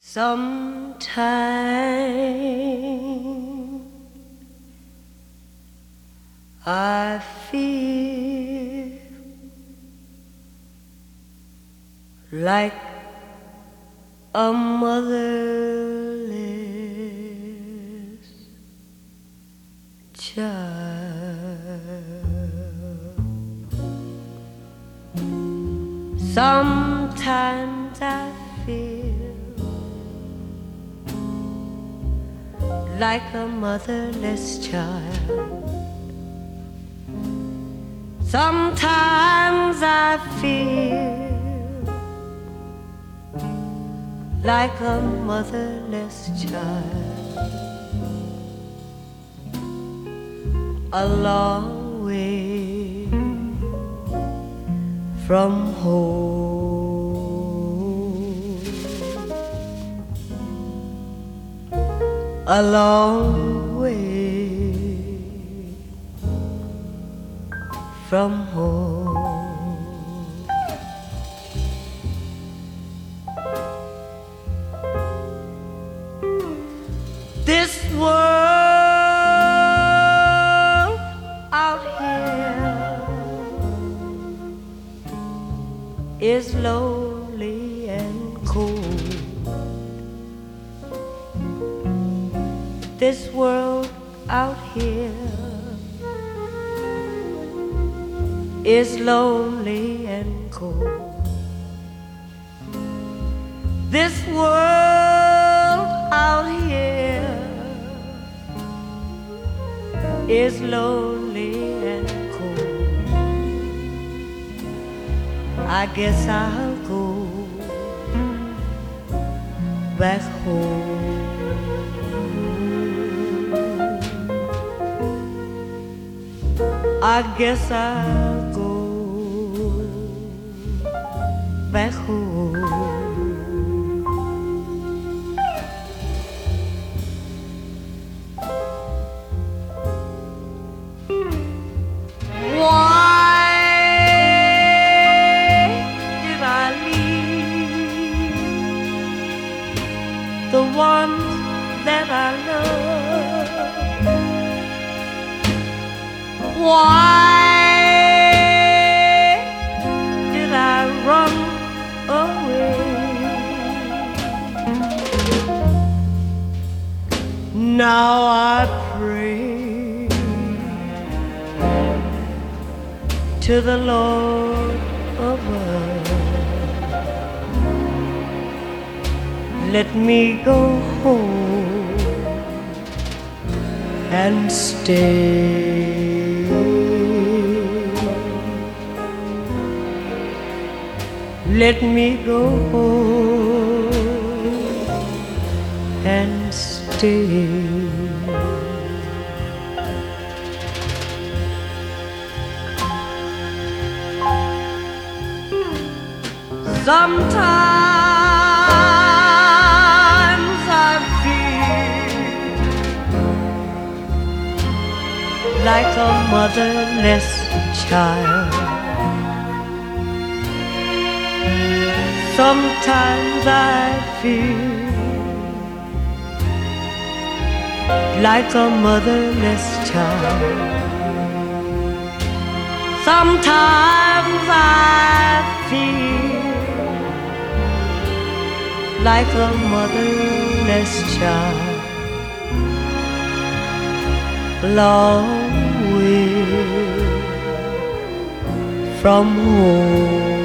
Sometimes I feel like a motherless child. Sometimes I feel like a motherless child. Sometimes I feel like a motherless child. A long way from home, a long way from home. This world out here is lonely and cold. This world out here is lonely and cold. This world out here is lonely and cold. I guess I'll go back home. I guess I'll go back home. Why did I leave the ones that I love? Why did I run away? Now I pray to the Lord above, let me go home and stay. Let me go home and stay. Sometimes I feel like a motherless child. Sometimes I feel like a motherless child. Sometimes I feel like a motherless child. Long way from home.